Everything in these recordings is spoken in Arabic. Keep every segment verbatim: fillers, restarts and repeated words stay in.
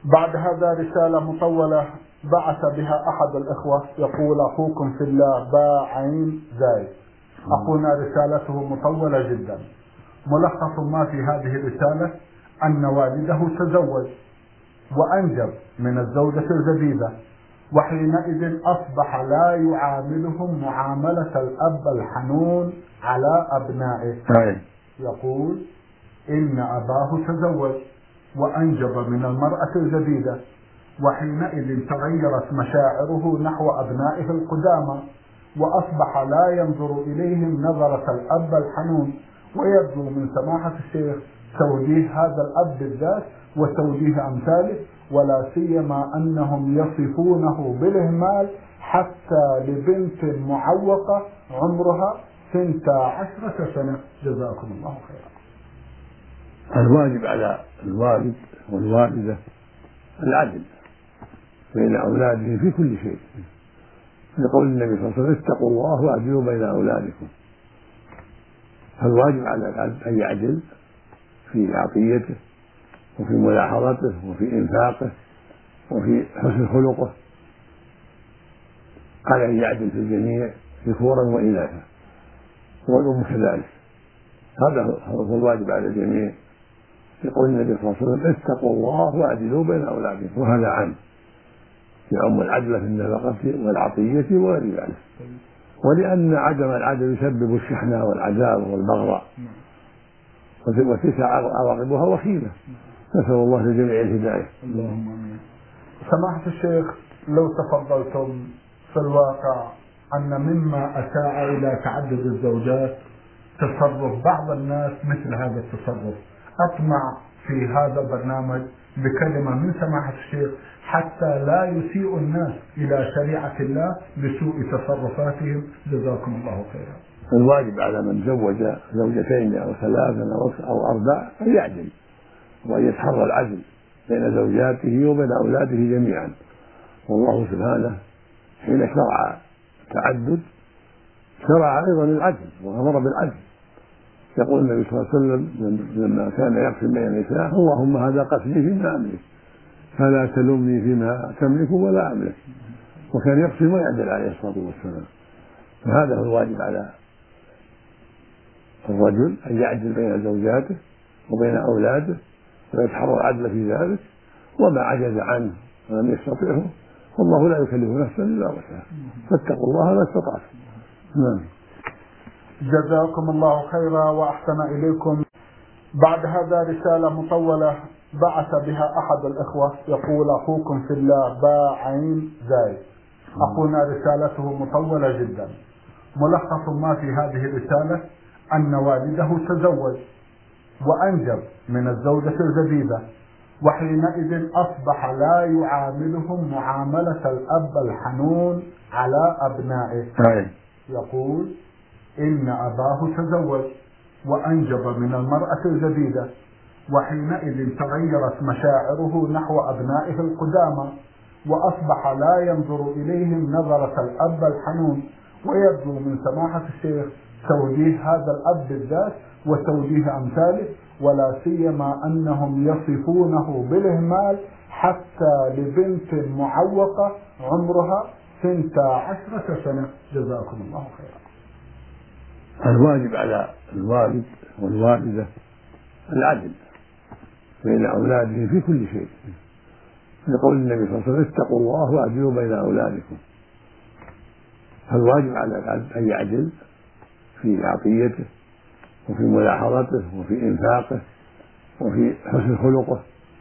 بعد هذا رسالة مطولة بعث بها أحد الإخوة يقول: أخوكم في الله باء عين زايد. أخونا رسالته مطولة جدا. ملخص ما في هذه الرسالة أن والده تزوج وأنجب من الزوجة الجديدة، وحينئذ أصبح لا يعاملهم معاملة الأب الحنون على أبنائه. يقول: إن أباه تزوج وأنجب من المرأة الجديدة، وحينئذ تغيرت مشاعره نحو أبنائه القدامى، وأصبح لا ينظر إليهم نظرة الأب الحنون، ويرجو من سماحة الشيخ توجيه هذا الأب بالذات وتوجيه أمثاله، ولا سيما أنهم يصفونه بالإهمال حتى لبنت معوقة عمرها ثنتا عشرة سنة. جزاكم الله خيرا. الواجب على الوالد والوالدة العدل بين أولادهم في كل شيء، لقول النبي صلى الله عليه وسلم: اتقوا الله واعدلوا بين أولادكم. فالواجب على العبد أن يعدل في عطيته وفي ملاحظته وفي إنفاقه وفي حسن خلقه، على أن يعدل في الجميع ذكورا وإناثا، والأم كذلك. هذا هو الواجب على الجميع، يقول النبي صلى الله عليه وسلم: اتقوا الله واعدلوا بين أولادكم. وهذا عام يعم العدل في النفقة والعطية وغير ذلك، ولأن عدم العدل يسبب الشحنة والعداوة والبغضاء وتلك عواقبها وخيمة. نسأل الله للجميع الهداية. اللهم آمين. سماحة الشيخ، لو تفضلتم، في الواقع أن مما أساء إلى تعدد الزوجات تصرف بعض الناس مثل هذا التصرف. أطمع في هذا البرنامج بكلمة من سماحة الشيخ حتى لا يسيء الناس إلى شريعة الله بسوء تصرفاتهم. جزاكم الله خيرا. الواجب على من زوج زوجتين أو ثلاثا أو أربع أن يعدل، وأن يتحرى العدل بين زوجاته وبين أولاده جميعا. والله سبحانه حين شرع التعدد شرع أيضا العدل وأمر بالعدل. يقول النبي صلى الله عليه وسلم لما كان يقسم بين النساء: اللهم هذا قسمي فيما أملك فلا تلمني فيما تملك ولا أملك. وكان يقسم ويعدل عليه الصلاة والسلام. وهذا هو الواجب على الرجل، أن يعدل بين زوجاته وبين أولاده ويتحرى العدل في ذلك، وما عجز عنه ولم يستطعه والله لا يكلف نفسا إلا وسعها، فاتقوا الله ما استطعتم. نعم. جزاكم الله خيرا وأحسن إليكم. بعد هذا رسالة مطولة بعث بها أحد الإخوة يقول: أخوكم في الله باء عين زايد. أخونا رسالته مطولة جدا. ملخص ما في هذه الرسالة أن والده تزوج وأنجب من الزوجة الجديدة، وحينئذ أصبح لا يعاملهم معاملة الأب الحنون على أبنائه. يقول: إن أباه تزوج وأنجب من المرأة الجديدة، وحينئذ تغيرت مشاعره نحو أبنائه القدامى، وأصبح لا ينظر إليهم نظرة الأب الحنون، ويرجو من سماحة الشيخ توجيه هذا الأب بالذات وتوجيه أمثاله، ولا سيما أنهم يصفونه بالإهمال حتى لبنت معوقة عمرها ثنتا عشرة سنة. جزاكم الله خيرا. الواجب على الوالد والوالدة العدل بين أولادهم في كل شيء، لقول النبي صلى الله عليه وسلم: اتقوا الله واعدلوا بين أولادكم. فالواجب على العبد أن يعدل في عطيته وفي ملاحظته وفي إنفاقه وفي حسن خلقه،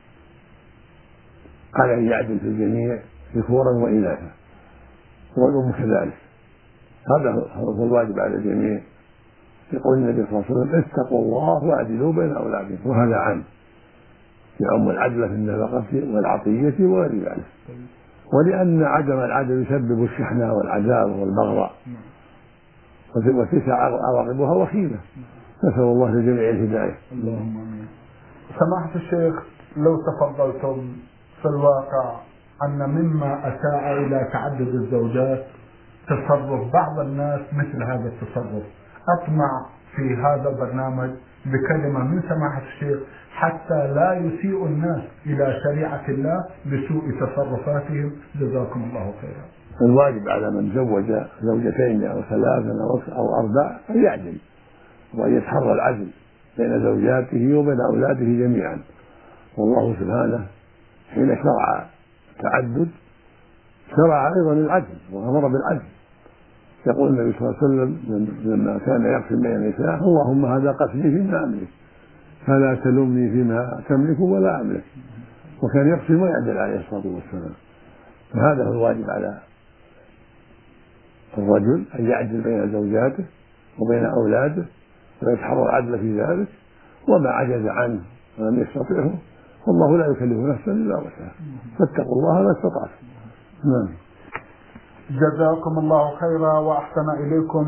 على أن يعدل في الجميع ذكورا وإناثا، والأم كذلك. هذا هو الواجب على الجميع. يقول النبي صلى الله عليه وسلم: اتقوا الله واعدلوا بين أولادكم. وهذا عام يعم العدل في النفقة والعطية وغير ذلك، ولأن عدم العدل يسبب الشحنة والعداوة والبغضاء وتلك عواقبها وخيمة. نسأل الله للجميع الهداية. اللهم آمين. سماحة الشيخ، لو تفضلتم، في الواقع أن مما أساء إلى تعدد الزوجات تصرف بعض الناس مثل هذا التصرف. أطمع في هذا البرنامج بكلمة من سماحة الشيخ حتى لا يسيء الناس إلى شريعة الله بسوء تصرفاتهم، جزاكم الله خيرا. الواجب على من زوج زوجتين أو ثلاثا أو أربع أن يعدل وأن يتحرى العدل بين زوجاته وبين أولاده جميعا. والله سبحانه حين شرع التعدد شرع أيضا العدل وأمر بالعدل. يقول النبي صلى الله عليه وسلم لما كان يقسم بين النساء: اللهم هذا قسمي فيما أملك فلا تلمني فيما تملك ولا أملك. وكان يقسم ويعدل عليه الصلاة والسلام. فهذا هو الواجب على الرجل أن يعدل بين زوجاته وبين أولاده ويتحرى العدل في ذلك، وما عجز عنه ولم يستطعه والله لا يكلف نفسا إلا وسعها، فاتقوا الله ما استطعتم. نعم. جزاكم الله خيرا وأحسن إليكم.